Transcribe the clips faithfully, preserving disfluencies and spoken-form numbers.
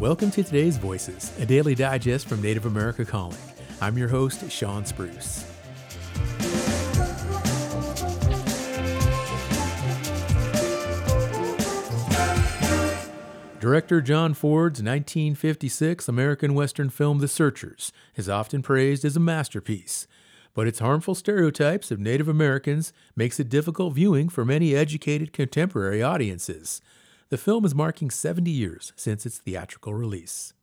Welcome to today's Voices, a daily digest from Native America Calling. I'm your host, Sean Spruce. Director John Ford's nineteen fifty-six American Western film The Searchers is often praised as a masterpiece, but its harmful stereotypes of Native Americans makes it difficult viewing for many educated contemporary audiences. The film is marking seventy years since its theatrical release.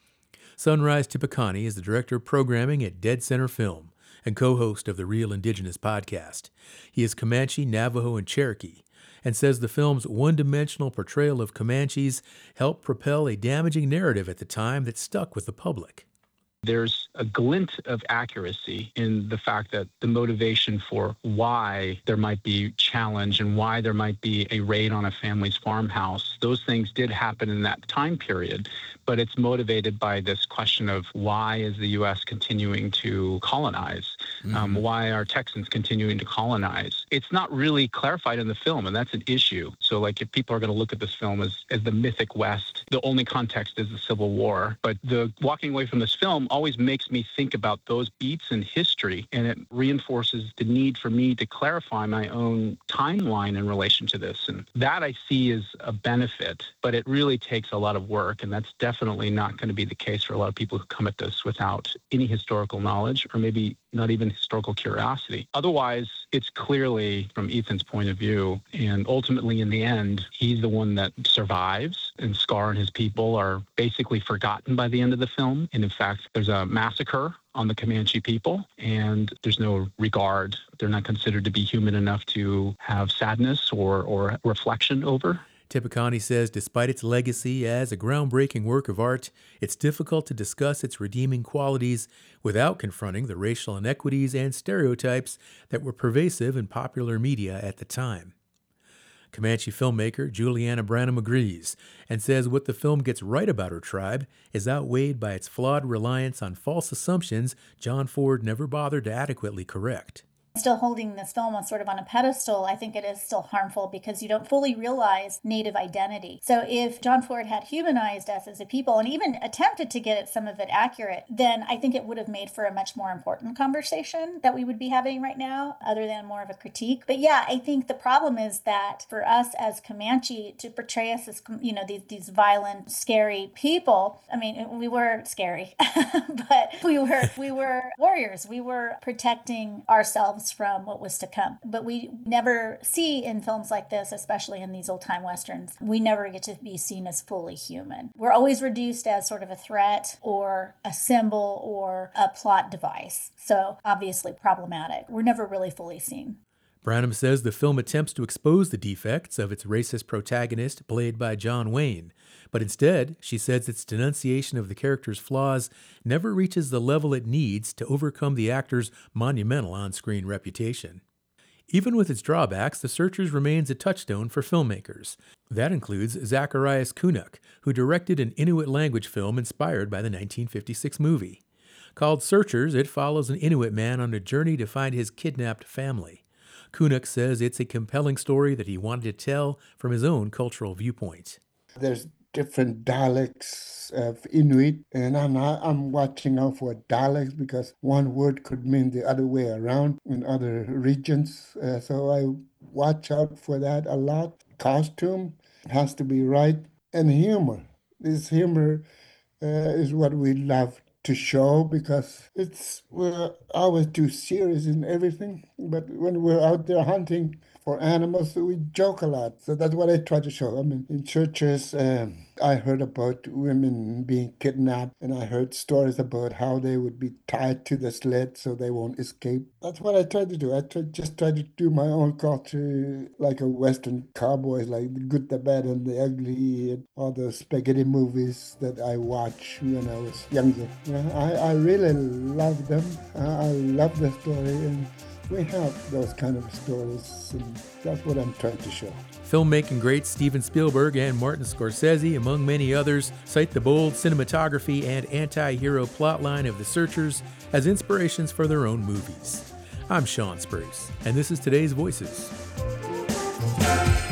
Sunrise Tipekani is the director of programming at Dead Center Film and co-host of the Real Indigenous podcast. He is Comanche, Navajo, and Cherokee, and says the film's one-dimensional portrayal of Comanches helped propel a damaging narrative at the time that stuck with the public. There's a glint of accuracy in the fact that the motivation for why there might be challenge and why there might be a raid on a family's farmhouse, those things did happen in that time period, but it's motivated by this question of why is the U S continuing to colonize? Mm-hmm. Um, why are Texans continuing to colonize? It's not really clarified in the film, and that's an issue. So, like, if people are going to look at this film as, as the mythic West, the only context is the Civil War. But the walking away from this film always makes me think about those beats in history, and it reinforces the need for me to clarify my own timeline in relation to this. And that I see as a benefit, but it really takes a lot of work, and that's definitely not going to be the case for a lot of people who come at this without any historical knowledge or maybe not even historical curiosity. Otherwise, it's clearly from Ethan's point of view, and ultimately in the end, he's the one that survives, and Scar and his people are basically forgotten by the end of the film. And in fact, there's a massacre on the Comanche people, and there's no regard. They're not considered to be human enough to have sadness or, or reflection over. Tipekani says despite its legacy as a groundbreaking work of art, it's difficult to discuss its redeeming qualities without confronting the racial inequities and stereotypes that were pervasive in popular media at the time. Comanche filmmaker Juliana Branham agrees and says what the film gets right about her tribe is outweighed by its flawed reliance on false assumptions John Ford never bothered to adequately correct. Still holding this film on sort of on a pedestal, I think it is still harmful because you don't fully realize Native identity. So if John Ford had humanized us as a people and even attempted to get some of it accurate, then I think it would have made for a much more important conversation that we would be having right now, other than more of a critique. But yeah, I think the problem is that for us as Comanche to portray us as, you know, these, these violent, scary people, I mean, we were scary, but we were, we were warriors. We were protecting ourselves from what was to come. But we never see in films like this, especially in these old-time Westerns, we never get to be seen as fully human. We're always reduced as sort of a threat or a symbol or a plot device. So obviously problematic. We're never really fully seen. Branham says the film attempts to expose the defects of its racist protagonist, played by John Wayne, but instead, she says its denunciation of the character's flaws never reaches the level it needs to overcome the actor's monumental on-screen reputation. Even with its drawbacks, The Searchers remains a touchstone for filmmakers. That includes Zacharias Kunuk, who directed an Inuit language film inspired by the nineteen fifty-six movie. Called Searchers, it follows an Inuit man on a journey to find his kidnapped family. Kunuk says it's a compelling story that he wanted to tell from his own cultural viewpoint. There's different dialects of Inuit, and I'm not, I'm watching out for dialects because one word could mean the other way around in other regions. Uh, so I watch out for that a lot. Costume has to be right, and humor. This humor uh, is what we love to show because it's we're always too serious in everything, but when we're out there hunting for animals, we joke a lot. So that's what I try to show. I mean, in churches, um, I heard about women being kidnapped, and I heard stories about how they would be tied to the sled so they won't escape. That's what I try to do. I try, just try to do my own culture like a Western cowboys, like The Good, the Bad, and the Ugly, and all those spaghetti movies that I watched when I was younger. Yeah, I, I really love them. I, I love the story, and we have those kind of stories, and that's what I'm trying to show. Filmmaking greats Steven Spielberg and Martin Scorsese, among many others, cite the bold cinematography and anti-hero plotline of The Searchers as inspirations for their own movies. I'm Sean Spruce, and this is today's Voices.